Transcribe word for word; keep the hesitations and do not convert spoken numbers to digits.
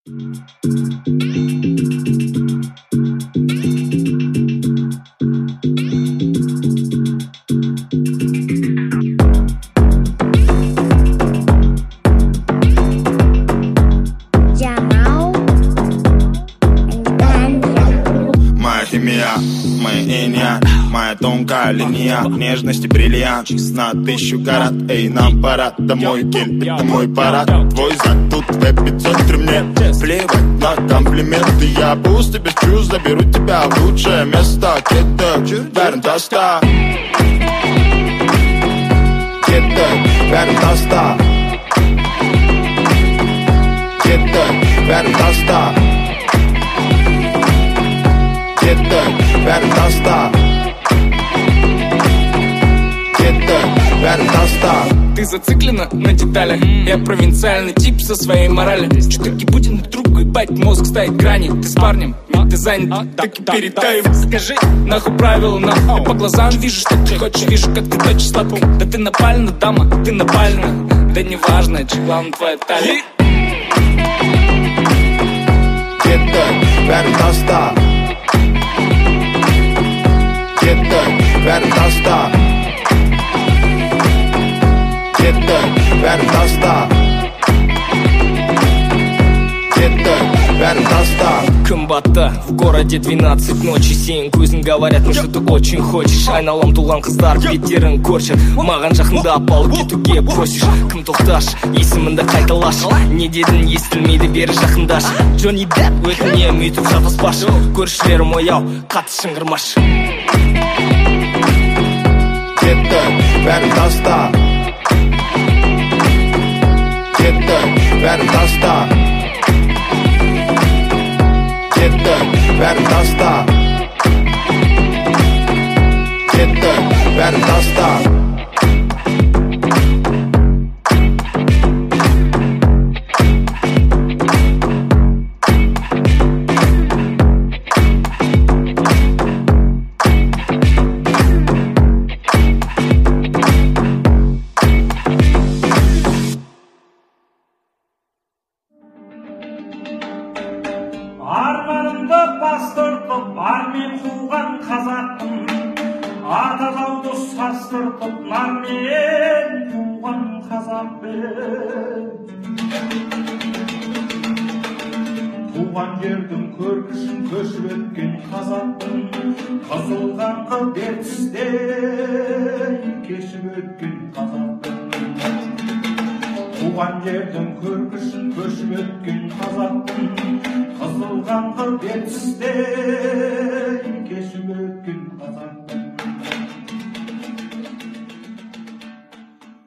Моя тонкая линия, нежности бриллиант на тысячу карат. Эй, нам пора домой, кель, это мой парад. Твой зад тут в эпицентре, мне плевать на комплименты. Я пусть без чувств заберу тебя в лучшее место. Кетек, бәрін таста, кетек, бәрін таста, кетек, бәрін таста, кетек, бәрін таста. Ты зациклена на деталях. Я провинциальный тип со своей моралью. Что-то гибутин трубку, ебать, мозг ставит грани. Ты с парнем, ведь ты занят, так и перетаем. Скажи, нахуй правила, нахуй. Я по глазам вижу, что ты хочешь, вижу, как ты точишь сладкий. Да ты напальна, дама, ты напальна. Да неважно, че главное твоя талия. Кетек, бәрін таста, кетек, бәрін таста, кетек, бәрін таста, кетек, бәрін таста. Күн батты, в городе двенадцать ночи. Сен көзің говорят, ну что ты очень хочешь. Айналам тулған қыздар беттерін көрші. Маған жақында апалып кетуге просишь. Кім тоқташ, есімінді қайталаш. Не дедің естілмейді бері жақындаш. Джонни Депп өтіне мүйтіп шатаспаш. Көршілерім ояу, қатты шыңғырмаш. Кетек, бәрін таста, кетек, бәрін таста, кетек, бәрін таста, кетек, бәрін таста. Арманымды бастыртып, армен туған қазақпын. Ата жауды састыртып, нармен туған қазақпын. Туған жердің көркішін көшіп өткен қазақпын. Қызыл қаңқы ертістей кешіп өткен қазақпын. Туған жердің көркішін көшіп өткен қазақпын. Қызыл қаңқы ертістей